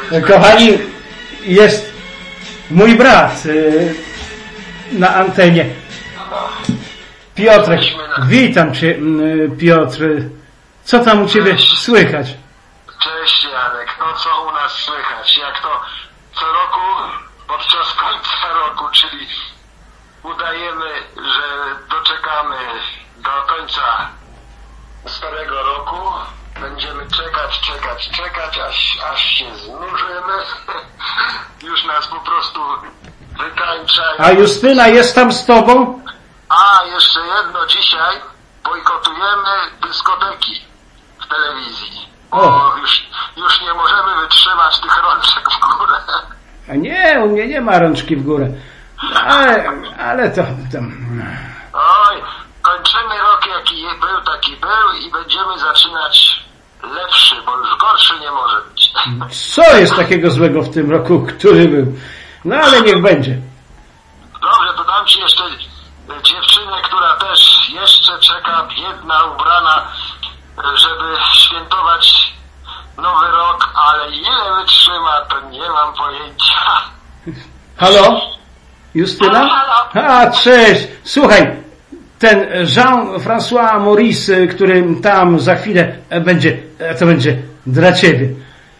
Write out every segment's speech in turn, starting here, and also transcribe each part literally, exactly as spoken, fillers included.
Kochani, jest mój brat na antenie. Piotrek, witam cię, Piotr. Co tam u ciebie słychać? Cześć Janek, no co u nas słychać? Jak to co roku, podczas końca roku, czyli udajemy, że doczekamy do końca starego roku. Będziemy czekać, czekać, czekać, aż, aż się znużymy. Już nas po prostu wykańczają. A Justyna jest tam z tobą? A, jeszcze jedno, dzisiaj bojkotujemy dyskoteki w telewizji. Bo już, już nie możemy wytrzymać tych rączek w górę. A nie, u mnie nie ma rączki w górę. Ale, ale to... to... Oj, kończymy rok jaki był, taki był i będziemy zaczynać lepszy, bo już gorszy nie może być. Co jest takiego złego w tym roku, który był? No ale niech będzie. Dobrze, to dam ci jeszcze dziewczynę, która też jeszcze czeka, biedna, ubrana, żeby świętować nowy rok, ale ile wytrzyma, to nie mam pojęcia. Halo? Justyna? Halo. A, cześć. Słuchaj, ten Jean-François Maurice, który tam za chwilę będzie, to będzie dla ciebie.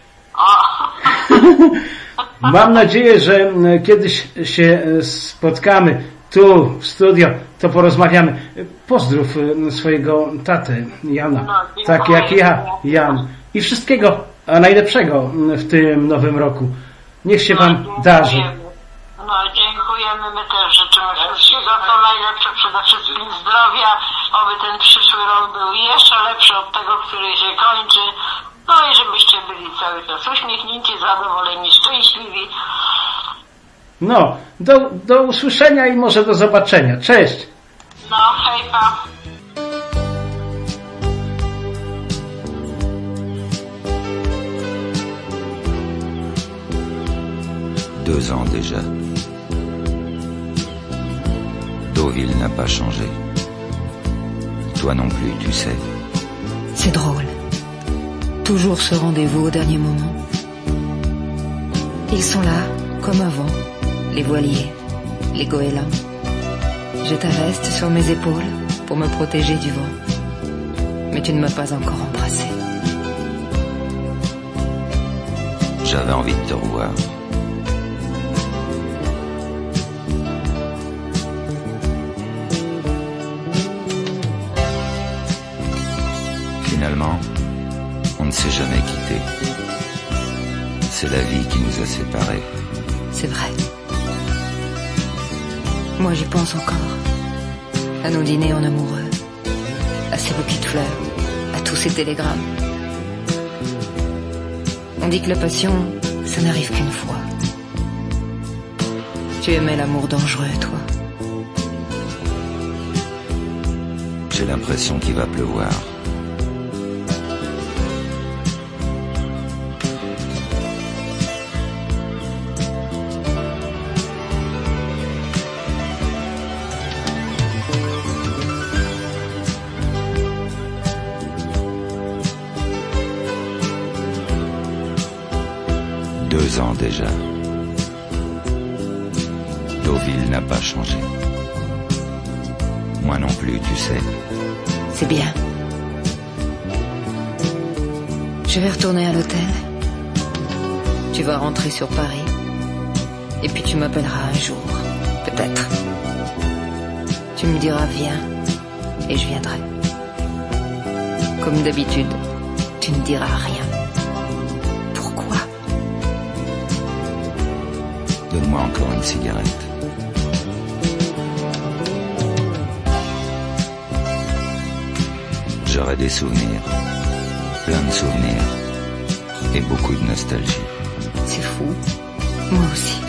Mam nadzieję, że kiedyś się spotkamy tu w studio, to porozmawiamy. Pozdrów swojego tatę Jana, no, tak jak ja, Jan. I wszystkiego najlepszego w tym nowym roku. Niech się wam darzy. No, dziękujemy, my też życzymy wszystkiego to najlepsze, przede wszystkim zdrowia, oby ten przyszły rok był jeszcze lepszy od tego, który się kończy, no i żebyście byli cały czas uśmiechnięci, zadowoleni, szczęśliwi. No, do, do usłyszenia i może do zobaczenia. Cześć! No, hejpa! Deux ans déjà. Deauville n'a pas changé. Toi non plus, tu sais. C'est drôle. Toujours ce rendez-vous au dernier moment. Ils sont là, comme avant, les voiliers, les goélands. Je t'arrête sur mes épaules pour me protéger du vent. Mais tu ne m'as pas encore embrassé. J'avais envie de te revoir. Finalement, on ne s'est jamais quitté. C'est la vie qui nous a séparés. C'est vrai. Moi, j'y pense encore. À nos dîners en amoureux. À ces bouquets de fleurs. À tous ces télégrammes. On dit que la passion, ça n'arrive qu'une fois. Tu aimais l'amour dangereux, toi. J'ai l'impression qu'il va pleuvoir. Deux ans déjà. Deauville n'a pas changé. Moi non plus, tu sais. C'est bien. Je vais retourner à l'hôtel. Tu vas rentrer sur Paris. Et puis tu m'appelleras un jour. Peut-être. Tu me diras viens. Et je viendrai. Comme d'habitude, tu ne diras rien. Pourquoi ? Donne-moi encore une cigarette. J'aurai des souvenirs, plein de souvenirs et beaucoup de nostalgie. C'est fou, moi aussi.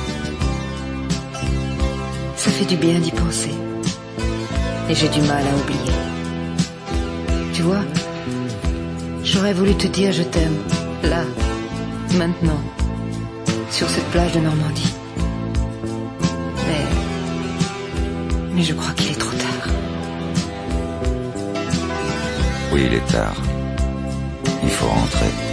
Ça fait du bien d'y penser. Et j'ai du mal à oublier. Tu vois, j'aurais voulu te dire je t'aime, là, maintenant, sur cette plage de Normandie. Mais, mais je crois qu'il est trop tard. Oui, il est tard. Il faut rentrer.